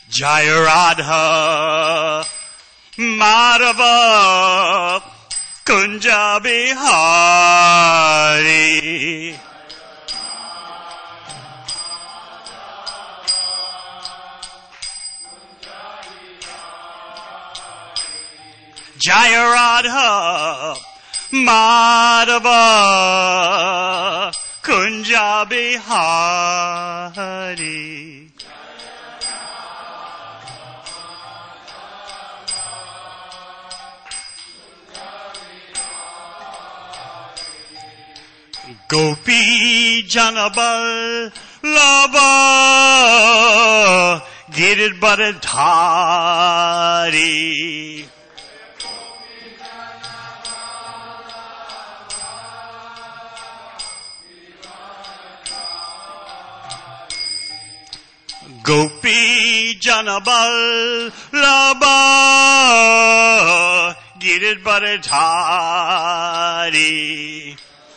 Jaya Radha Madhava Kunja Bihari. Jaya Radha Madhava Kunja Bihari. Gopi Janabal Lava Girid Badadhari. Gopi Janabal Laba Girid Badadhari.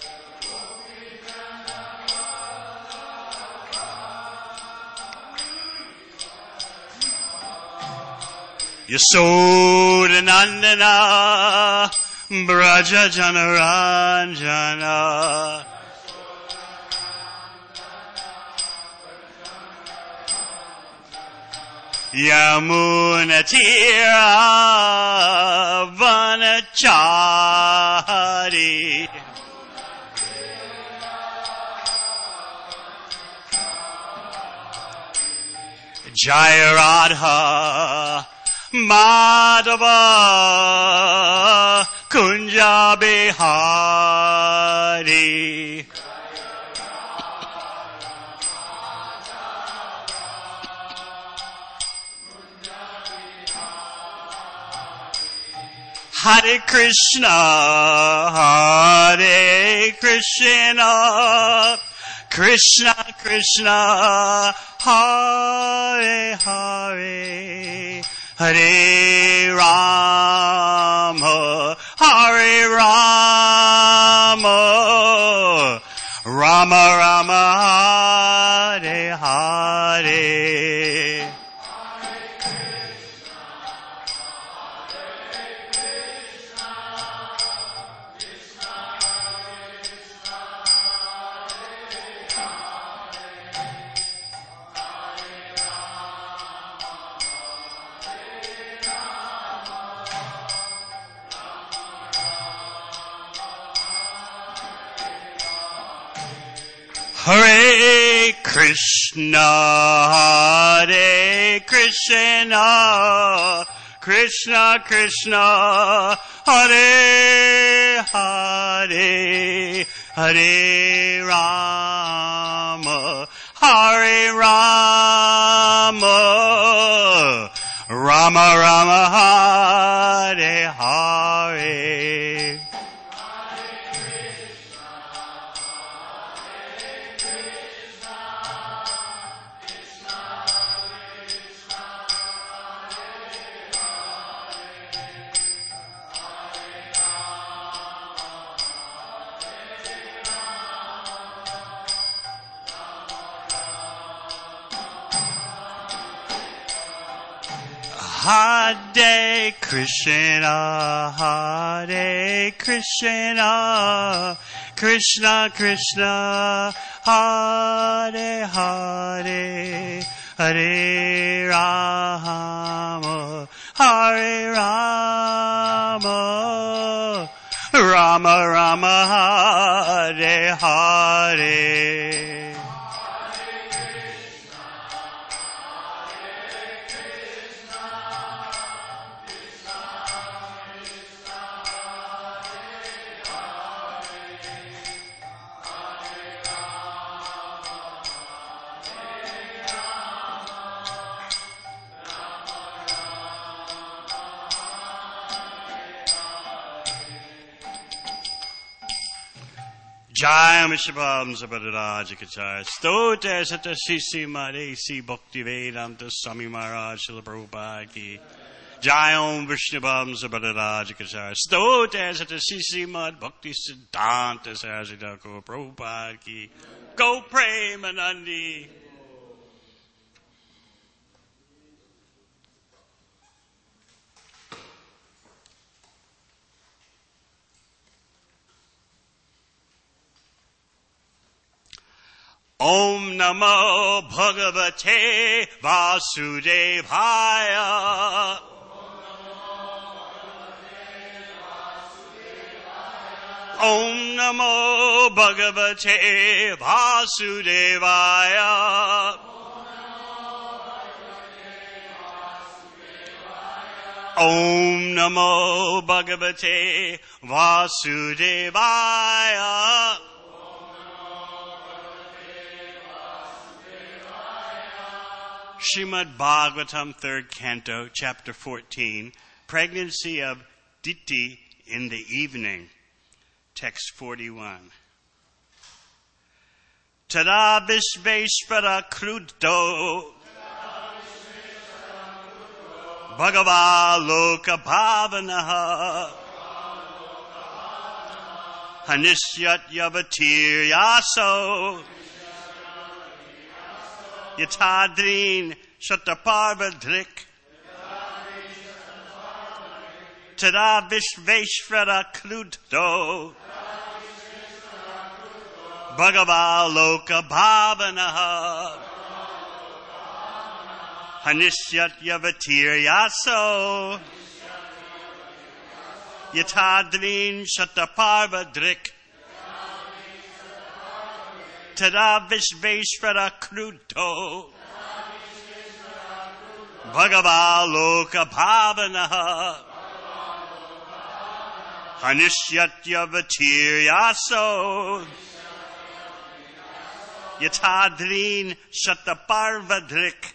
Yasodhanandana Braja Janaranjana. Yamunatira Vanachari. Jaya Radha Madhava Kunja Bihari. Hare Krishna, Hare Krishna, Krishna Krishna, Hare Hare, Hare Rama, Hare Rama, Rama Rama, Hare Hare. Hare Krishna, Hare Krishna, Krishna Krishna, Hare Hare, Hare Rama, Hare Rama, Rama Rama, Hare Hare. Hare Krishna, Hare Krishna, Krishna Krishna, Hare Hare, Hare Rama, Hare Rama, Rama Rama, Hare Hare. Jai Mishabam Sabadaraja Kachar Stote Sata Sisi Madesi Bhakti Vedanta Swami Maharaj Srila Prabhupada Ki Jai Om Vishnubam Sabadaraja Kachar Stote Sata Sisi Mad Bhakti Siddhanta Sarasita Prabhupada Ki Go Premanandi. Om Namo Bhagavate Vasudevaya. Om Namo Bhagavate Vasudevaya. Om Namo Bhagavate Vasudevaya. Srimad Bhagavatam, 3rd Canto, Chapter 14, Pregnancy of Diti in the Evening. Text 41. Tada Vishveshvara Kruto Bhagava Loka Bhavanaha Hanishyat Yavatir Yaso Yatadrin Shataparvadrik Tada Vishveshvara Kruto Bhagava Loka Bhavanaha Hanishyat Yavatir Yaso Yatadrin Shataparvadrik Tada Vishveshvara Kruto Bhagava Loka Bhavanaha Hanishyat Yavatir Yaso Yatadrin Shataparvadrik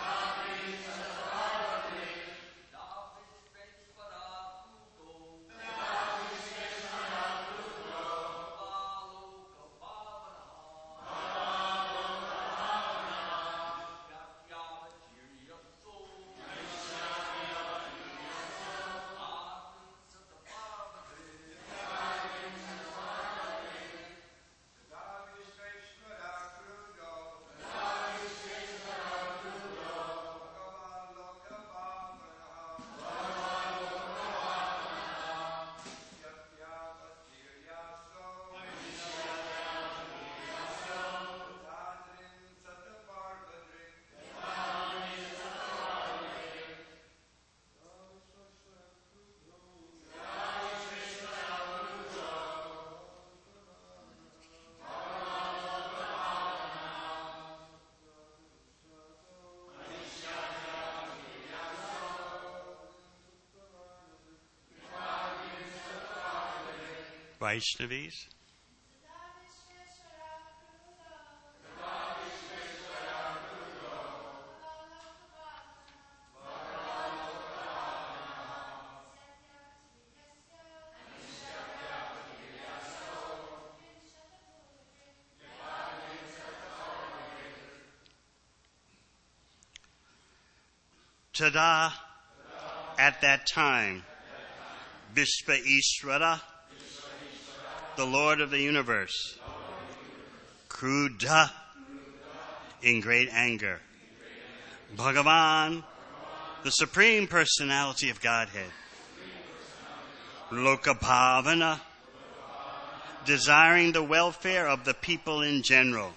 Vaishnavis. Tada, at that time, Vishva Ishvara, the Lord of the universe, Kruddha, in great anger, Bhagavan, the Supreme Personality of Godhead, Lokabhavana, desiring the welfare of the people in general,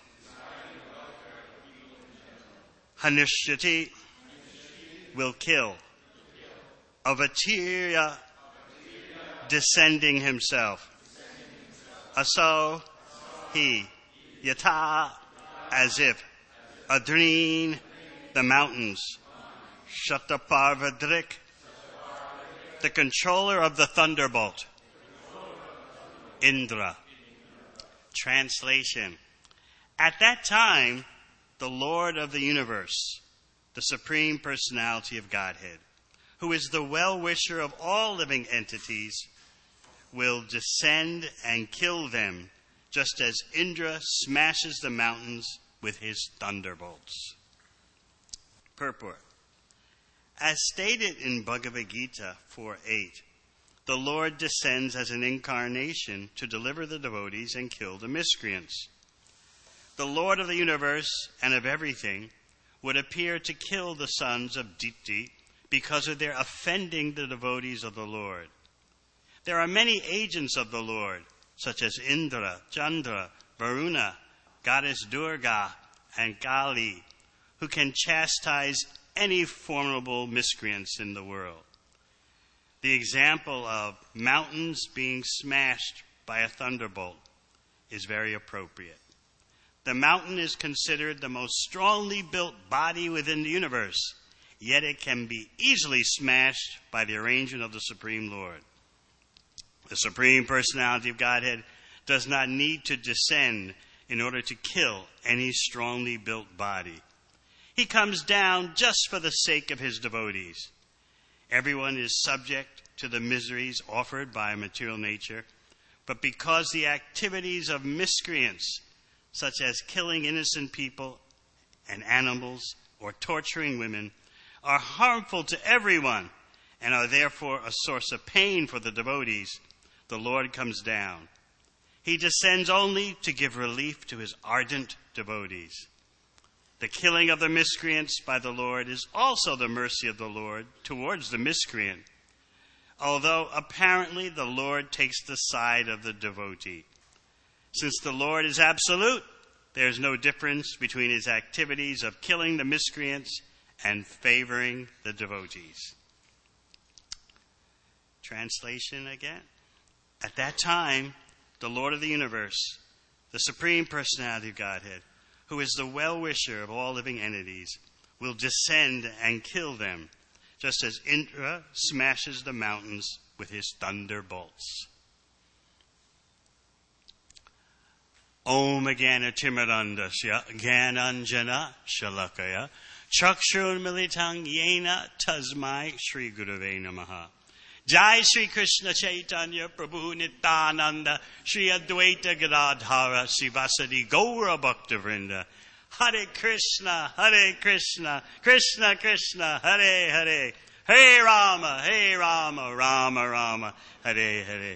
Hanishyati, will kill, Avatirya, descending himself, Aso, he, Yata, as if, Adreen, the mountains, Shataparvadrik, the controller of the thunderbolt, Indra. Translation. At that time, the Lord of the universe, the Supreme Personality of Godhead, who is the well-wisher of all living entities, will descend and kill them, just as Indra smashes the mountains with his thunderbolts. Purport. As stated in Bhagavad Gita 4:8, the Lord descends as an incarnation to deliver the devotees and kill the miscreants. The Lord of the universe and of everything would appear to kill the sons of Diti because of their offending the devotees of the Lord. There are many agents of the Lord, such as Indra, Chandra, Varuna, goddess Durga, and Kali, who can chastise any formidable miscreants in the world. The example of mountains being smashed by a thunderbolt is very appropriate. The mountain is considered the most strongly built body within the universe, yet it can be easily smashed by the arrangement of the Supreme Lord. The Supreme Personality of Godhead does not need to descend in order to kill any strongly built body. He comes down just for the sake of his devotees. Everyone is subject to the miseries offered by material nature, but because the activities of miscreants, such as killing innocent people and animals or torturing women, are harmful to everyone and are therefore a source of pain for the devotees, the Lord comes down. He descends only to give relief to his ardent devotees. The killing of the miscreants by the Lord is also the mercy of the Lord towards the miscreant, although apparently the Lord takes the side of the devotee. Since the Lord is absolute, there is no difference between his activities of killing the miscreants and favoring the devotees. Translation again. At that time, the Lord of the universe, the Supreme Personality of Godhead, who is the well-wisher of all living entities, will descend and kill them, just as Indra smashes the mountains with his thunderbolts. Om Agana Timirandasya Gyananjana Shalakaya Chakshur Militang Yena Tasmai Shri Gurave Namaha. Jai Shri Krishna Chaitanya Prabhu Nityananda Shri Advaita Gadadhara Sivasadi Gaura Bhakta Vrinda. Hare Krishna, Krishna Krishna, Hare Hare, Hare Rama, Rama Rama, Hare Hare.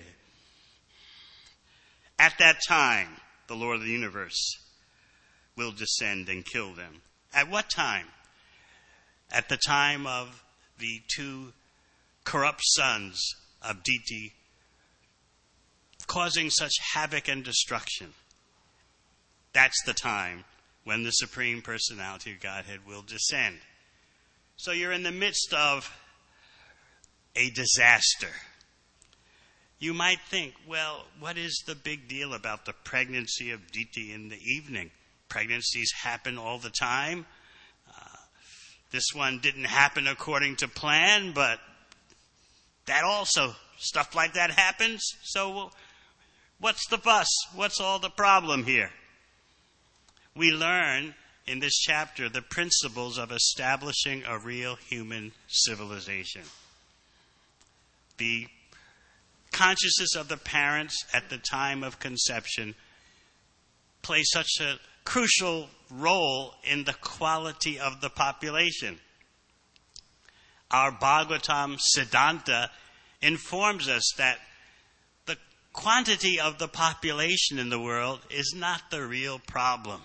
At that time, the Lord of the universe will descend and kill them. At what time? At the time of the two corrupt sons of Diti causing such havoc and destruction. That's the time when the Supreme Personality of Godhead will descend. So you're in the midst of a disaster. You might think, well, what is the big deal about the pregnancy of Diti in the evening? Pregnancies happen all the time. This one didn't happen according to plan, but that also, stuff like that happens. So what's the fuss? What's all the problem here? We learn in this chapter the principles of establishing a real human civilization. The consciousness of the parents at the time of conception plays such a crucial role in the quality of the population. Our Bhagavatam Siddhanta informs us that the quantity of the population in the world is not the real problem.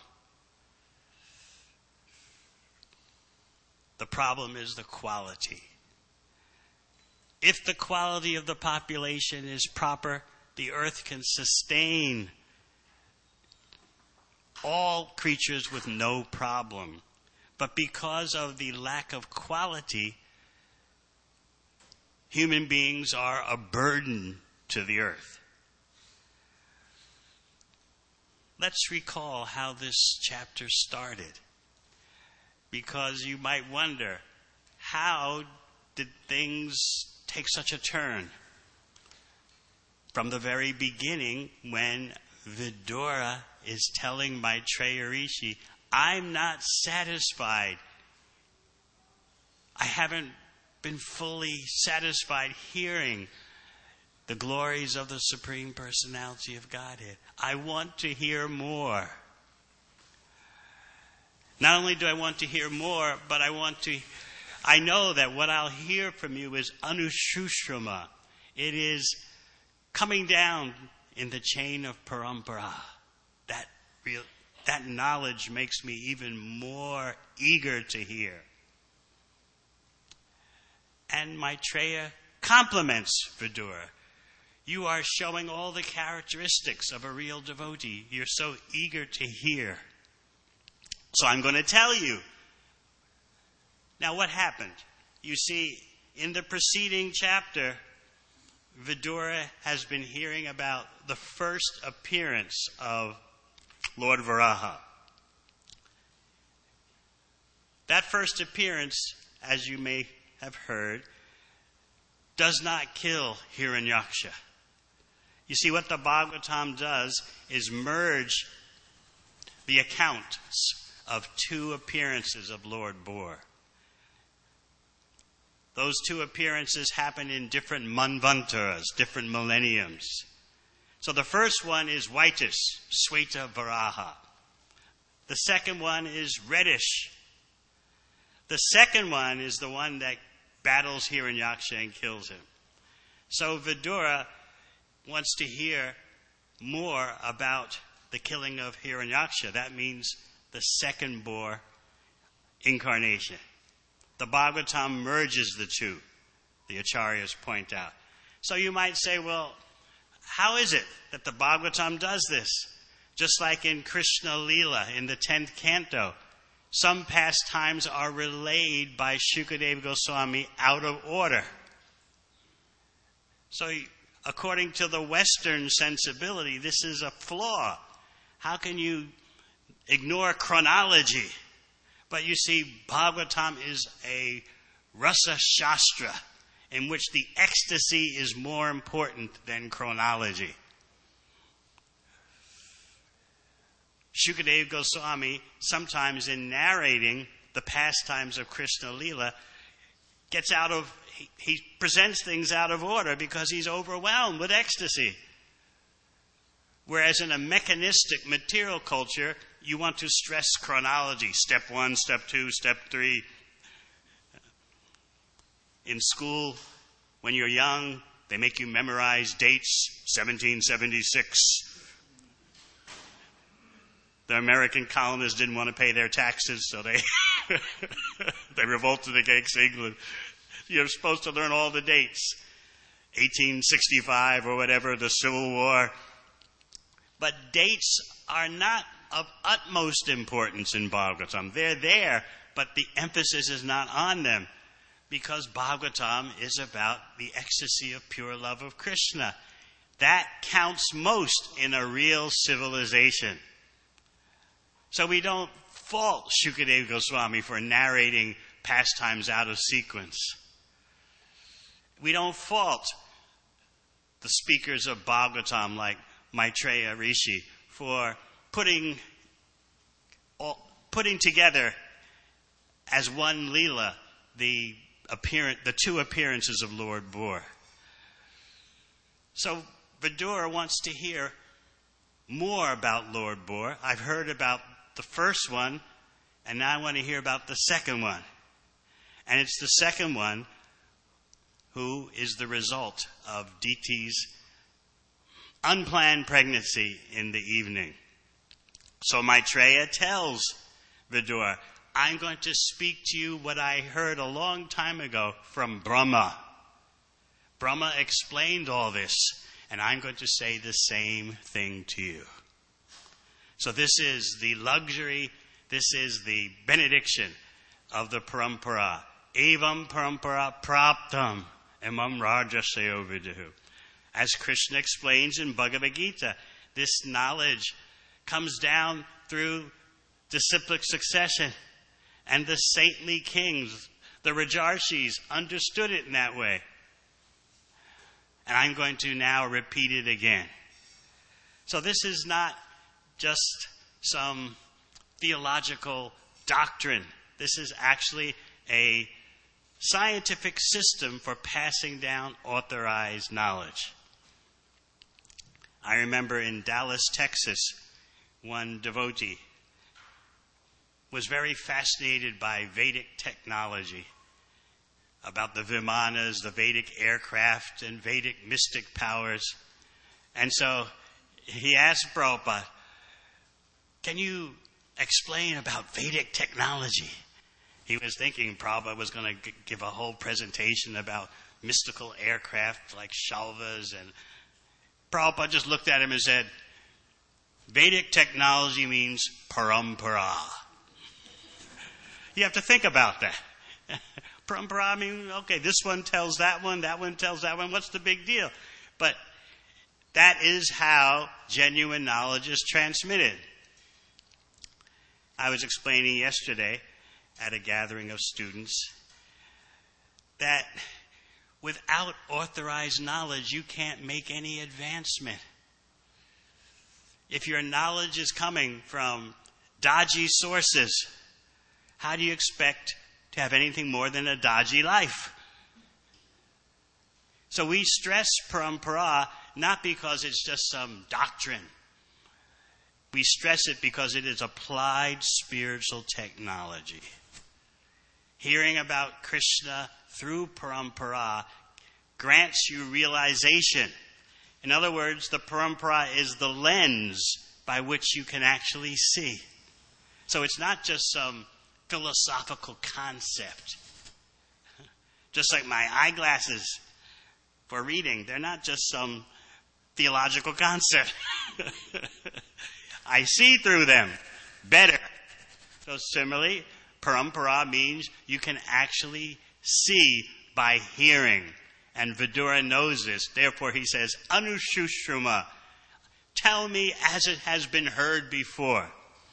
The problem is the quality. If the quality of the population is proper, the earth can sustain all creatures with no problem. But because of the lack of quality, human beings are a burden to the earth. Let's recall how this chapter started. Because you might wonder, how did things take such a turn? From the very beginning, when Vidura is telling Maitreya Rishi, I'm not satisfied. I haven't been fully satisfied hearing the glories of the Supreme Personality of Godhead. I want to hear more. Not only do I want to hear more, but I know that what I'll hear from you is Anushushama. It is coming down in the chain of parampara. That knowledge makes me even more eager to hear. And Maitreya compliments Vidura. You are showing all the characteristics of a real devotee. You're so eager to hear. So I'm going to tell you. Now what happened? You see, in the preceding chapter, Vidura has been hearing about the first appearance of Lord Varaha. That first appearance, as you may have heard, does not kill Hiranyaksha. You see, what the Bhagavatam does is merge the accounts of two appearances of Lord Bor. Those two appearances happen in different manvantaras, different millenniums. So the first one is whitish, Sweta Varaha. The second one is reddish. The second one is the one that battles Hiranyaksha and kills him. So Vidura wants to hear more about the killing of Hiranyaksha. That means the second Bor incarnation. The Bhagavatam merges the two, the Acharyas point out. So you might say, well, how is it that the Bhagavatam does this? Just like in Krishna Leela in the 10th canto, some pastimes are relayed by Shukadeva Goswami out of order. So according to the Western sensibility, this is a flaw. How can you ignore chronology? But you see, Bhagavatam is a rasa shastra in which the ecstasy is more important than chronology. Shukadeva Goswami, sometimes in narrating the pastimes of Krishna Leela, he presents things out of order because he's overwhelmed with ecstasy. Whereas in a mechanistic material culture, you want to stress chronology. Step 1, step 2, step 3. In school, when you're young, they make you memorize dates, 1776. The American colonists didn't want to pay their taxes, so they they revolted against England. You're supposed to learn all the dates. 1865 or whatever, the Civil War. But dates are not of utmost importance in Bhagavatam. They're there, but the emphasis is not on them, because Bhagavatam is about the ecstasy of pure love of Krishna. That counts most in a real civilization. So we don't fault Shukadeva Goswami for narrating pastimes out of sequence. We don't fault the speakers of Bhagavatam like Maitreya Rishi for putting together as one Leela the two appearances of Lord Bor. So Vidura wants to hear more about Lord Bor. I've heard about the first one, and now I want to hear about the second one. And it's the second one who is the result of Diti's unplanned pregnancy in the evening. So Maitreya tells Vidura, I'm going to speak to you what I heard a long time ago from Brahma. Brahma explained all this, and I'm going to say the same thing to you. So this is the luxury, this is the benediction of the parampara. Evam parampara praptam imam rajasayo viduhu. As Krishna explains in Bhagavad Gita, this knowledge comes down through disciplic succession. And the saintly kings, the Rajarshis, understood it in that way. And I'm going to now repeat it again. So this is not just some theological doctrine. This is actually a scientific system for passing down authorized knowledge. I remember in Dallas, Texas, one devotee was very fascinated by Vedic technology, about the Vimanas, the Vedic aircraft, and Vedic mystic powers. And so he asked Prabhupada, can you explain about Vedic technology? He was thinking Prabhupada was going to give a whole presentation about mystical aircraft like Shalvas and Prabhupada just looked at him and said, Vedic technology means parampara. You have to think about that. Parampara, I mean, okay, this one tells that one tells that one. What's the big deal? But that is how genuine knowledge is transmitted. I was explaining yesterday at a gathering of students that without authorized knowledge, you can't make any advancement. If your knowledge is coming from dodgy sources, how do you expect to have anything more than a dodgy life? So we stress parampara not because it's just some doctrine. We stress it because it is applied spiritual technology. Hearing about Krishna through parampara grants you realization. In other words, the parampara is the lens by which you can actually see. So it's not just some philosophical concept. Just like my eyeglasses for reading, they're not just some theological concept. I see through them better. So similarly, parampara means you can actually see by hearing. And Vidura knows this. Therefore he says, Anushushuma, tell me as it has been heard before.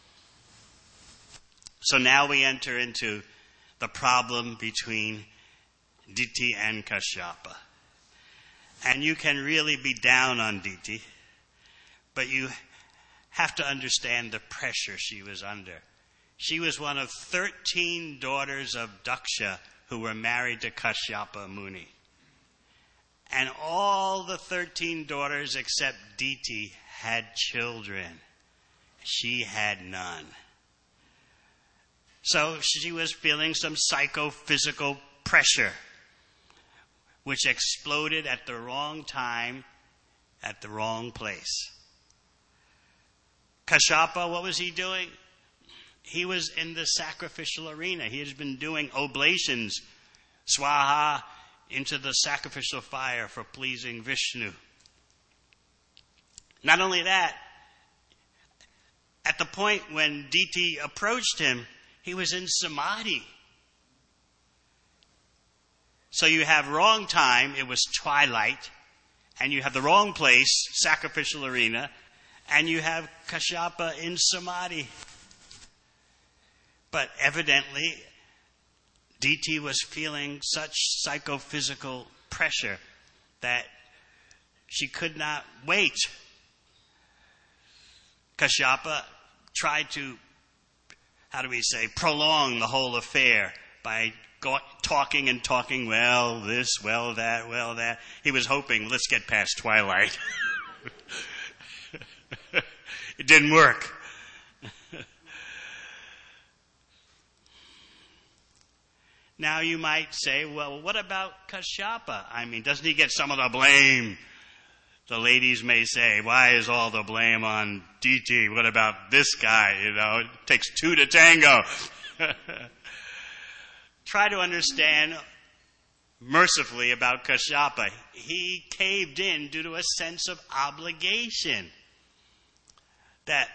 So now we enter into the problem between Diti and Kashyapa. And you can really be down on Diti, but you have to understand the pressure she was under. She was one of 13 daughters of Daksha who were married to Kashyapa Muni. And all the 13 daughters except Diti had children. She had none. So she was feeling some psychophysical pressure, which exploded at the wrong time, at the wrong place. Kashyapa, what was he doing? He was in the sacrificial arena. He has been doing oblations, swaha, into the sacrificial fire for pleasing Vishnu. Not only that, at the point when Diti approached him, he was in samadhi. So you have wrong time, it was twilight, and you have the wrong place, sacrificial arena, and you have Kashyapa in samadhi. But evidently, Diti was feeling such psychophysical pressure that she could not wait. Kashyapa tried to, prolong the whole affair by talking and talking, well this, well that. He was hoping, let's get past twilight. It didn't work. Now you might say, well, what about Kashyapa? I mean, doesn't he get some of the blame? The ladies may say, why is all the blame on Diti? What about this guy? It takes two to tango. Try to understand mercifully about Kashyapa. He caved in due to a sense of obligation. That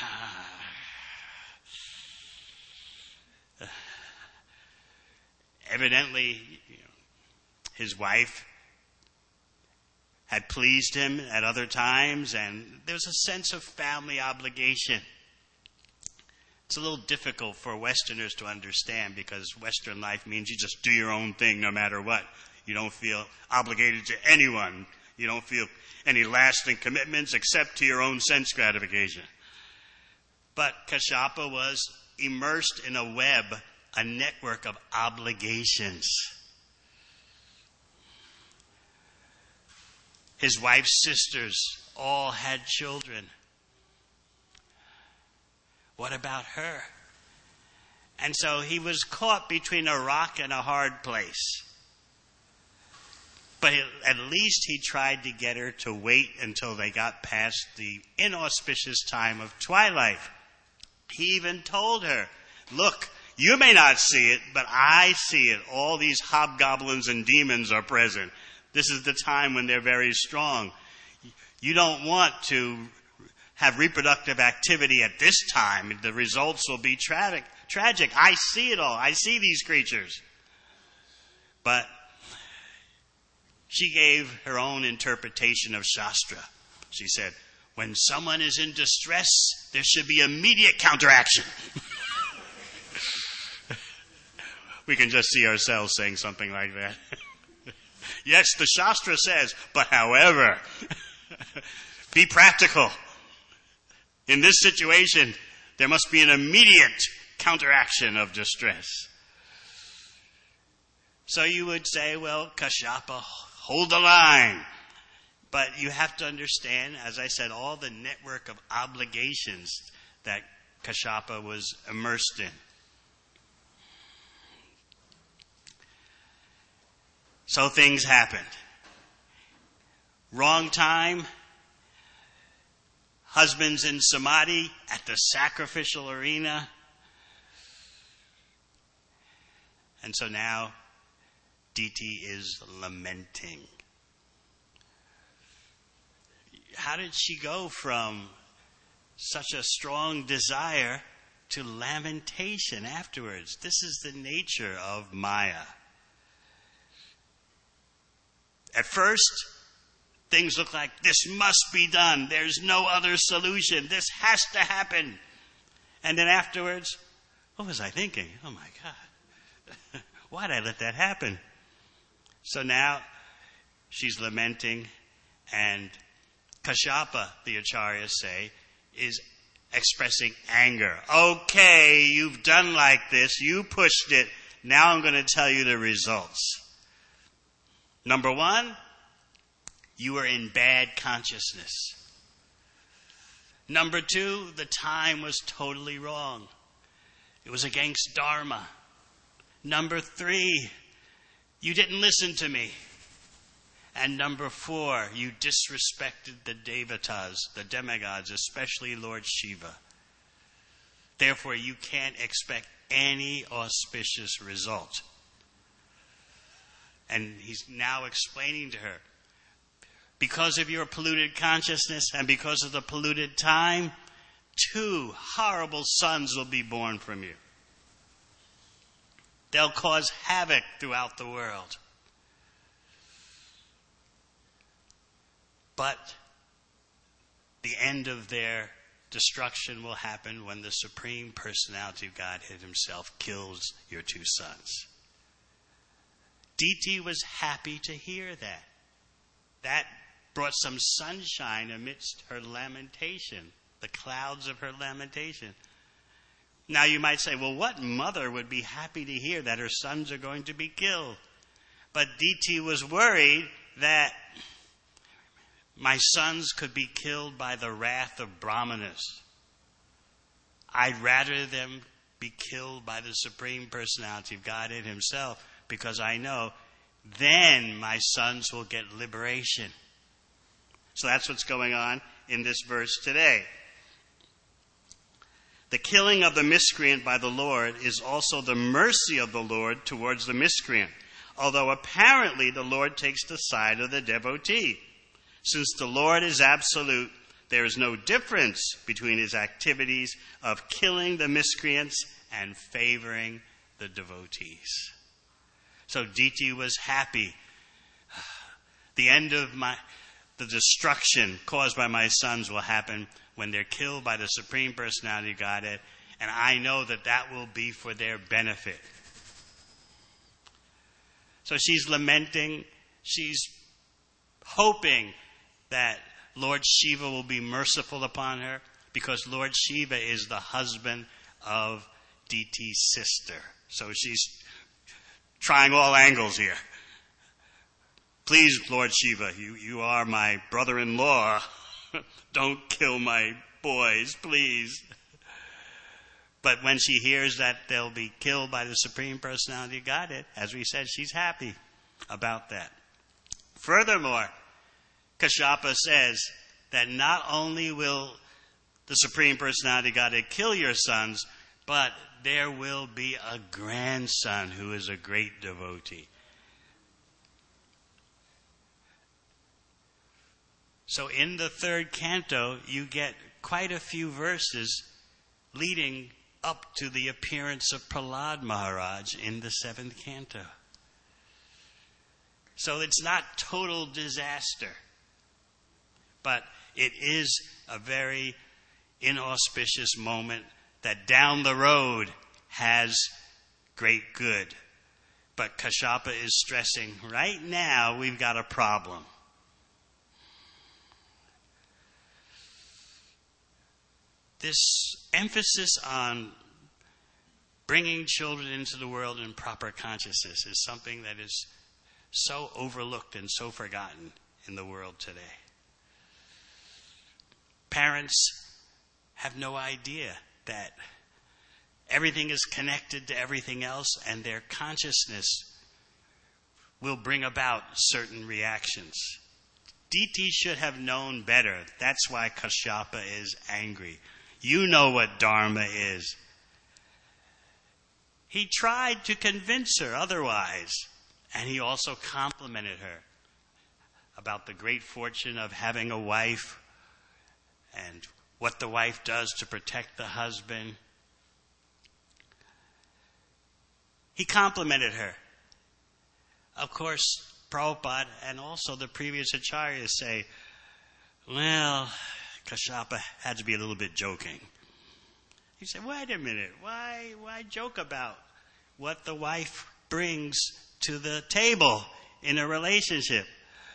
evidently his wife had pleased him at other times, and there was a sense of family obligation. It's a little difficult for Westerners to understand because Western life means you just do your own thing no matter what. You don't feel obligated to anyone. You don't feel any lasting commitments except to your own sense gratification. But Kashyapa was immersed in a web, a network of obligations. His wife's sisters all had children. What about her? And so he was caught between a rock and a hard place. But at least he tried to get her to wait until they got past the inauspicious time of twilight. He even told her, look, you may not see it, but I see it. All these hobgoblins and demons are present. This is the time when they're very strong. You don't want to have reproductive activity at this time. The results will be tragic. I see it all. I see these creatures. But she gave her own interpretation of Shastra. She said, when someone is in distress, there should be immediate counteraction. We can just see ourselves saying something like that. Yes, the Shastra says, but however, be practical. In this situation, there must be an immediate counteraction of distress. So you would say, well, Kashyapa, hold the line. But you have to understand, as I said, all the network of obligations that Kashyapa was immersed in. So things happened. Wrong time. Husbands in samadhi at the sacrificial arena. And so now Diti is lamenting. How did she go from such a strong desire to lamentation afterwards? This is the nature of Maya. At first, things look like this must be done. There's no other solution. This has to happen. And then afterwards, what was I thinking? Oh my God. Why did I let that happen? So now she's lamenting, and Kashyapa, the acharyas say, is expressing anger. Okay, you've done like this. You pushed it. Now I'm going to tell you the results. Number one, you were in bad consciousness. Number two, the time was totally wrong. It was against Dharma. Number three, you didn't listen to me. And number four, you disrespected the devatas, the demigods, especially Lord Shiva. Therefore, you can't expect any auspicious result. And he's now explaining to her, because of your polluted consciousness and because of the polluted time, 2 horrible sons will be born from you. They'll cause havoc throughout the world. But the end of their destruction will happen when the Supreme Personality of Godhead himself kills your 2 sons. Diti was happy to hear that. That brought some sunshine amidst her lamentation, the clouds of her lamentation. Now you might say, well, what mother would be happy to hear that her sons are going to be killed? But Diti was worried that my sons could be killed by the wrath of Brahmanas. I'd rather them be killed by the Supreme Personality of Godhead himself, because I know then my sons will get liberation. So that's what's going on in this verse today. The killing of the miscreant by the Lord is also the mercy of the Lord towards the miscreant, although apparently the Lord takes the side of the devotee. Since the Lord is absolute, there is no difference between his activities of killing the miscreants and favoring the devotees. So Diti was happy. The end of the destruction caused by my sons will happen when they're killed by the Supreme Personality of Godhead, and I know that that will be for their benefit. So she's lamenting, she's hoping that Lord Shiva will be merciful upon her, because Lord Shiva is the husband of Diti's sister. So she's trying all angles here. Please, Lord Shiva, you are my brother-in-law. Don't kill my boys, please. But when she hears that they'll be killed by the Supreme Personality of Godhead, as we said, she's happy about that. Furthermore, Kashyapa says that not only will the Supreme Personality of Godhead kill your sons, but there will be a grandson who is a great devotee. So in the third canto, you get quite a few verses leading up to the appearance of Prahlad Maharaj in the seventh canto. So it's not total disaster, but it is a very inauspicious moment that down the road has great good. But Kashyapa is stressing, right now we've got a problem. This emphasis on bringing children into the world in proper consciousness is something that is so overlooked and so forgotten in the world today. Parents have no idea that everything is connected to everything else, and their consciousness will bring about certain reactions. DT should have known better. That's why Kashyapa is angry. You know what Dharma is. He tried to convince her otherwise, and he also complimented her about the great fortune of having a wife and what the wife does to protect the husband. He complimented her. Of course, Prabhupada and also the previous acharyas say, well, Kashyapa had to be a little bit joking. He said, wait a minute, why joke about what the wife brings to the table in a relationship?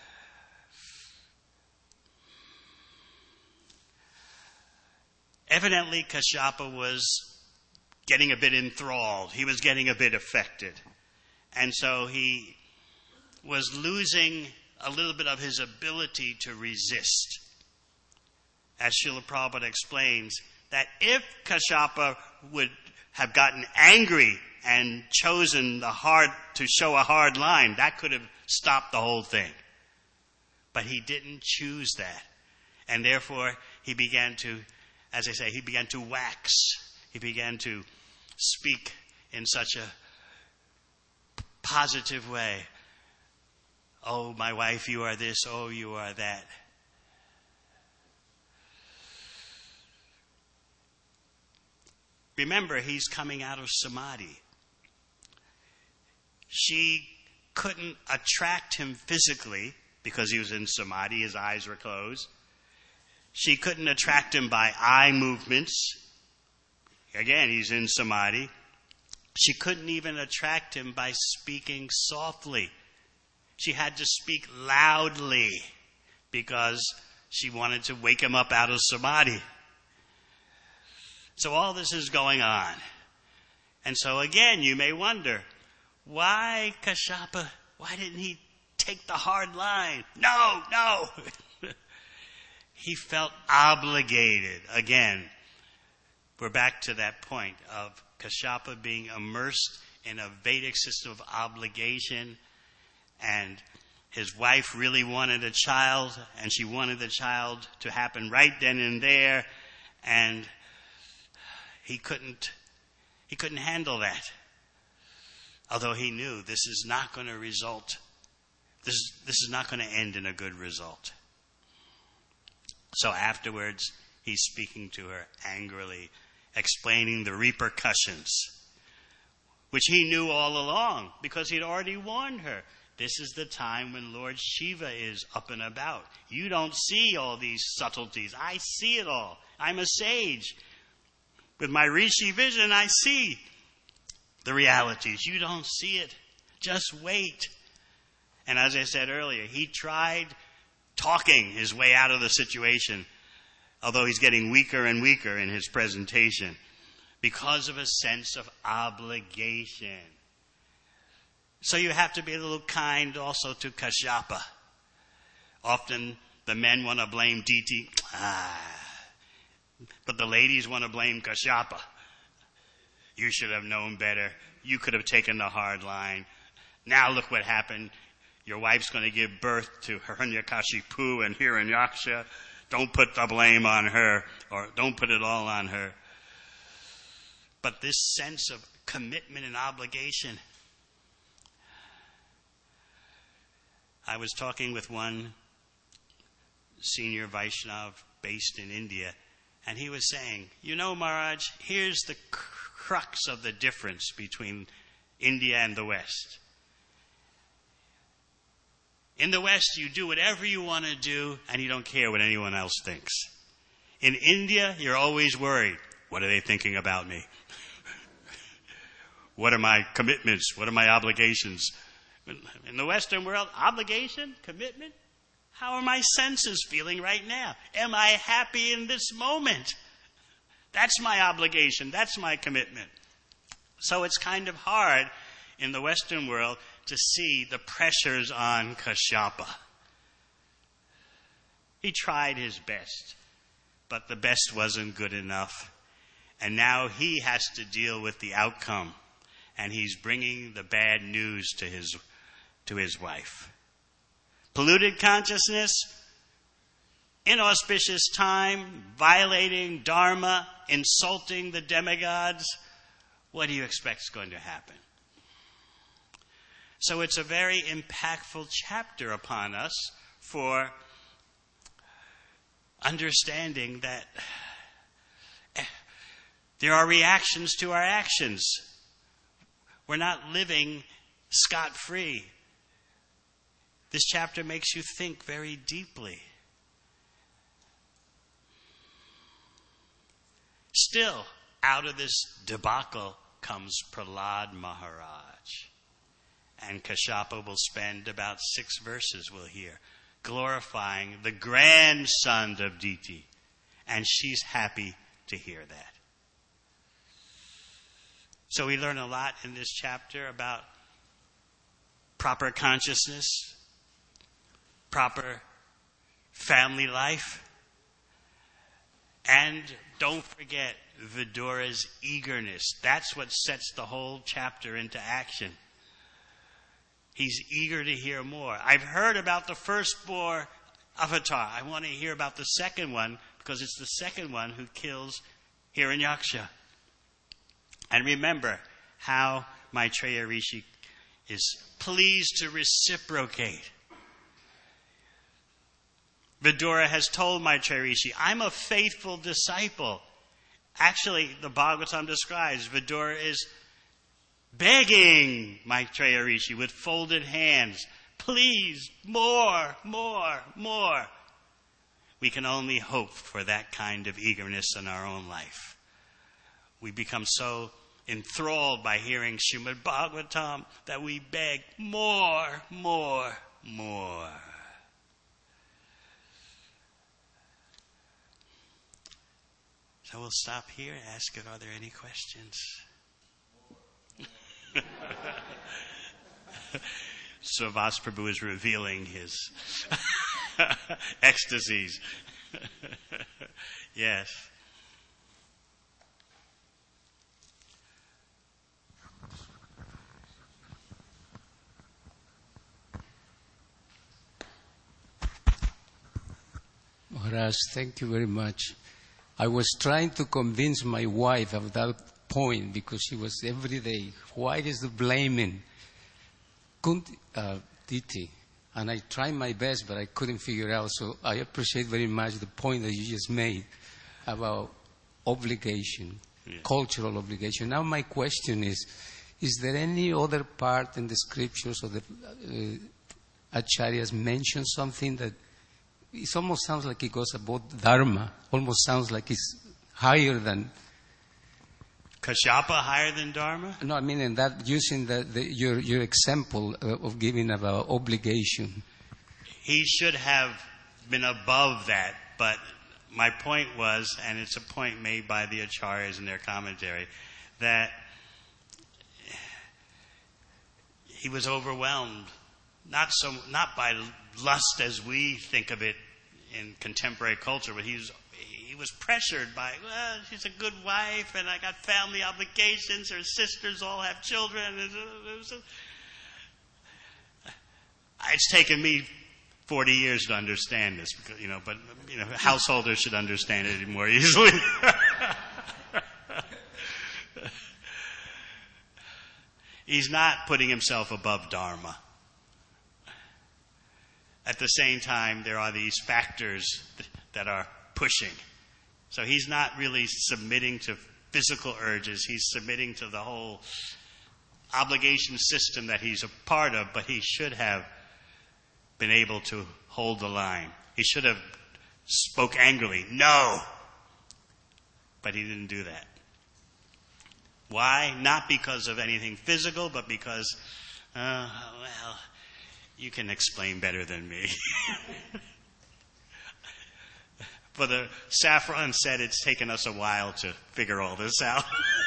Evidently, Kashyapa was getting a bit enthralled. He was getting a bit affected. And so he was losing a little bit of his ability to resist. As Srila Prabhupada explains, that if Kashyapa would have gotten angry and chosen to show a hard line, that could have stopped the whole thing. But he didn't choose that. And therefore, he began to, as I say, he began to wax. He began to speak in such a positive way. Oh, my wife, you are this. Oh, you are that. Remember, he's coming out of samadhi. She couldn't attract him physically because he was in samadhi. His eyes were closed. She couldn't attract him by eye movements. Again, he's in samadhi. She couldn't even attract him by speaking softly. She had to speak loudly because she wanted to wake him up out of samadhi. So all this is going on. And so again, you may wonder, why Kashyapa? Why didn't he take the hard line? No. He felt obligated. Again, we're back to that point of Kashyapa being immersed in a Vedic system of obligation, and his wife really wanted a child, and she wanted the child to happen right then and there, and he couldn't handle that. Although he knew this is not going to result, this is not going to end in a good result. So afterwards, he's speaking to her angrily, explaining the repercussions, which he knew all along because he'd already warned her. This is the time when Lord Shiva is up and about. You don't see all these subtleties. I see it all. I'm a sage. With my Rishi vision, I see the realities. You don't see it. Just wait. And as I said earlier, he tried talking his way out of the situation, although he's getting weaker and weaker in his presentation because of a sense of obligation. So you have to be a little kind also to Kashyapa. Often the men want to blame DT. But the ladies want to blame Kashyapa. You should have known better. You could have taken the hard line. Now look what happened. Your wife's going to give birth to Hiranyakashipu and Hiranyaksha. Don't put the blame on her, or don't put it all on her. But this sense of commitment and obligation. I was talking with one senior Vaishnav based in India, and he was saying, you know, Maharaj, here's the crux of the difference between India and the West. In the West, you do whatever you want to do, and you don't care what anyone else thinks. In India, you're always worried. What are they thinking about me? What are my commitments? What are my obligations? In the Western world, obligation, commitment? How are my senses feeling right now? Am I happy in this moment? That's my obligation. That's my commitment. So it's kind of hard in the Western world to see the pressures on Kashyapa. He tried his best, but the best wasn't good enough. And now he has to deal with the outcome. And he's bringing the bad news to his wife. Polluted consciousness, inauspicious time, violating Dharma, insulting the demigods. What do you expect is going to happen? So it's a very impactful chapter upon us for understanding that there are reactions to our actions. We're not living scot-free. This chapter makes you think very deeply. Still, out of this debacle comes Prahlad Maharaj. And Kashyapa will spend about 6 verses, we'll hear, glorifying the grandson of Diti. And she's happy to hear that. So we learn a lot in this chapter about proper consciousness, proper family life, and don't forget Vidura's eagerness. That's what sets the whole chapter into action. He's eager to hear more. I've heard about the first 4 avatar. I want to hear about the second one because it's the second one who kills Hiranyaksha. And remember how Maitreya Rishi is pleased to reciprocate. Vidura has told Maitreya Rishi, I'm a faithful disciple. Actually, the Bhagavatam describes Vidura is begging Maitreya Rishi with folded hands, please, more, more, more. We can only hope for that kind of eagerness in our own life. We become so enthralled by hearing Srimad Bhagavatam that we beg more, more, more. So we'll stop here and ask if are there any questions? So Vas Prabhu is revealing his ecstasies. Yes. Maharaj, thank you very much. I was trying to convince my wife of that point because she was every day, why is the blaming Diti? And I tried my best, but I couldn't figure out. So I appreciate very much the point that you just made about obligation, cultural obligation. Now my question is there any other part in the scriptures or the acharyas mention something that it almost sounds like it goes about Dharma, almost sounds like it's higher than... Kashyapa higher than Dharma? No, I mean in that, using your example of giving about obligation. He should have been above that, but my point was, and it's a point made by the acharyas in their commentary, that he was overwhelmed, not by lust as we think of it in contemporary culture, but he was pressured by, well, she's a good wife and I got family obligations, her sisters all have children. It's taken me 40 years to understand this, because, but householders should understand it more easily. He's not putting himself above Dharma. at the same time, there are these factors that are pushing. So he's not really submitting to physical urges. He's submitting to the whole obligation system that he's a part of, but he should have been able to hold the line. He should have spoke angrily, no! But he didn't do that. Why? Not because of anything physical, but because, you can explain better than me. For the Saffron said it's taken us a while to figure all this out.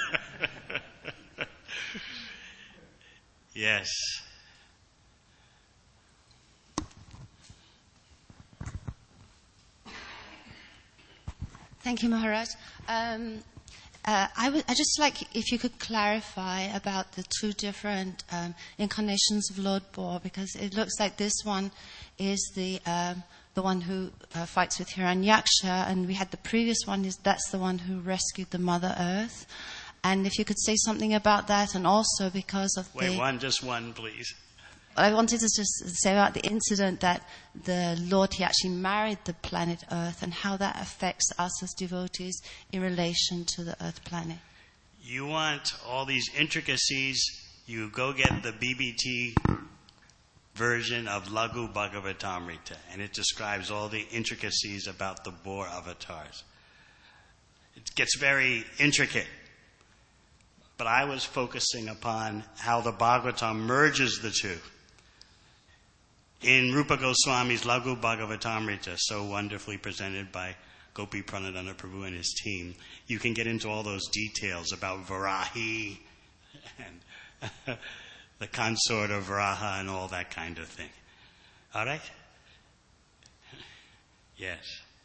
Yes. Thank you, Maharaj. I just like if you could clarify about the two different incarnations of Lord Boar, because it looks like this one is the one who fights with Hiranyaksha, and we had the previous one, that's the one who rescued the Mother Earth. And if you could say something about that, and also because of just one, please. I wanted to just say about the incident that the Lord, he actually married the planet Earth, and how that affects us as devotees in relation to the Earth planet. You want all these intricacies, you go get the BBT version of Laghu Bhagavatamrita, and it describes all the intricacies about the Boar avatars. It gets very intricate. But I was focusing upon how the Bhagavatam merges the two. In Rupa Goswami's Laghu Bhagavatamrita, so wonderfully presented by Gopi Pranadana Prabhu and his team, you can get into all those details about Varahi and the consort of Varaha and all that kind of thing. All right? Yes.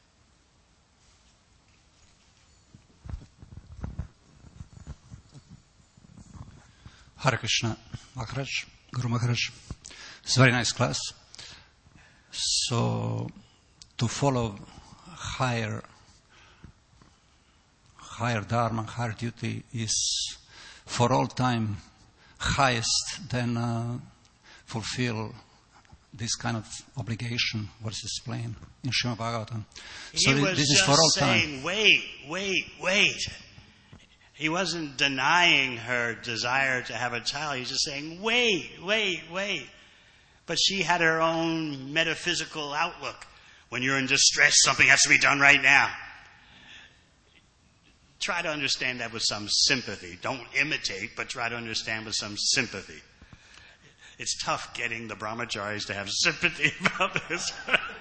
Hare Krishna, Maharaj, Guru Maharaj. It's a very nice class. So, to follow higher dharma, higher duty is for all time highest than fulfill this kind of obligation, what is explained in Srimad Bhagavatam. So this is for all saying, time. Wait. He wasn't denying her desire to have a child. He's just saying, wait. But she had her own metaphysical outlook. When you're in distress, something has to be done right now. Try to understand that with some sympathy. Don't imitate, but try to understand with some sympathy. It's tough getting the brahmacharis to have sympathy about this.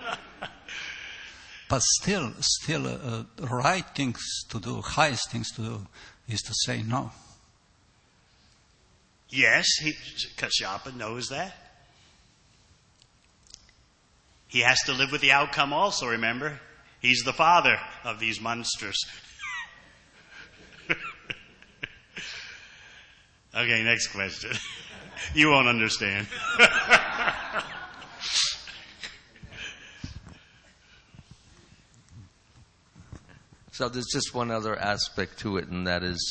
But still, right things to do, highest things to do, is to say no. Yes, Kashyapa knows that. He has to live with the outcome also, remember? He's the father of these monsters. Okay, next question. You won't understand. So there's just one other aspect to it, and that is,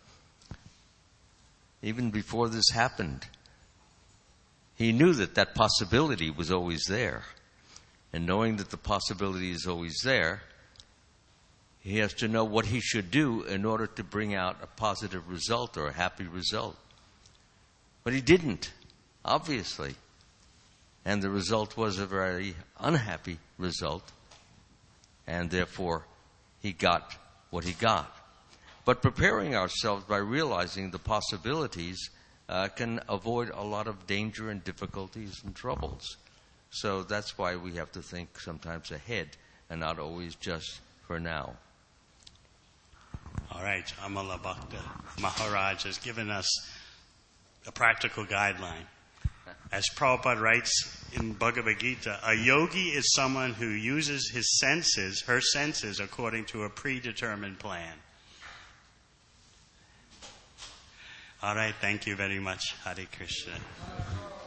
even before this happened, he knew that possibility was always there. And knowing that the possibility is always there, he has to know what he should do in order to bring out a positive result or a happy result. But he didn't, obviously. And the result was a very unhappy result. And therefore, he got what he got. But preparing ourselves by realizing the possibilities can avoid a lot of danger and difficulties and troubles. So that's why we have to think sometimes ahead and not always just for now. All right, Amala Bhakta Maharaj has given us a practical guideline. As Prabhupada writes in Bhagavad Gita, a yogi is someone who uses his senses, her senses, according to a predetermined plan. All right, thank you very much. Hare Krishna.